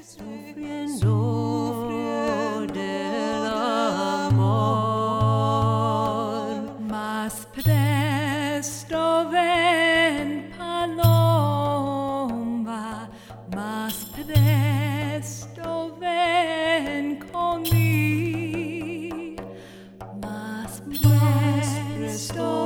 sufriendo del amor. Más presto ven, paloma, más presto ven conmigo, más presto